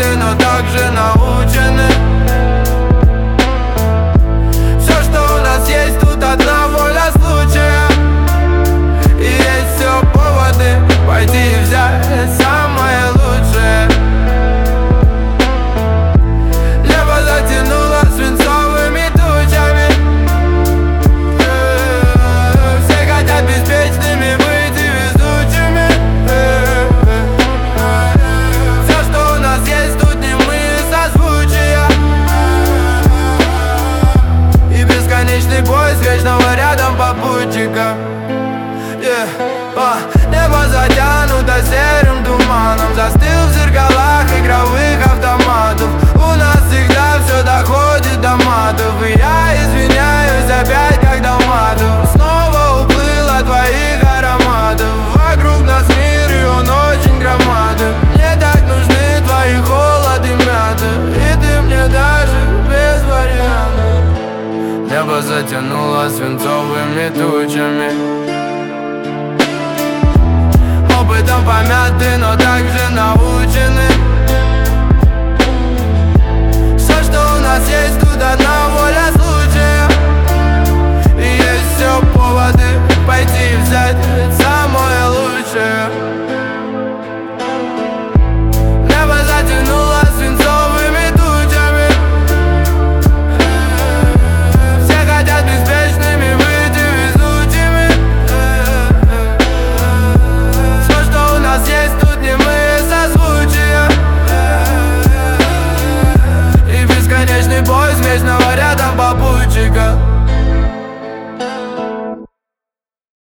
помяты, но также научены. Все, что у нас есть, тут одна воля случая. И есть все поводы пойти и взять самое лучшее. Небо затянуло свинцовыми тучами. Все хотят беспечными быть и везучими. Все, что у нас есть, тут не мы созвучия. И бесконечный поиск вечного рядом попутчика. Небо затянуто серым туманом, застыл в зеркалах игровых автоматов. У нас всегда все доходит до матов, и я извиняюсь опять как Далматов. Снова уплыл от твоих ароматов. Вокруг нас мир, и он очень громаден. Мне так нужны твои холод и мята, и ты мне даже без вариантов. Небо затянуло свинцовыми тучами. Опытом помяты, но также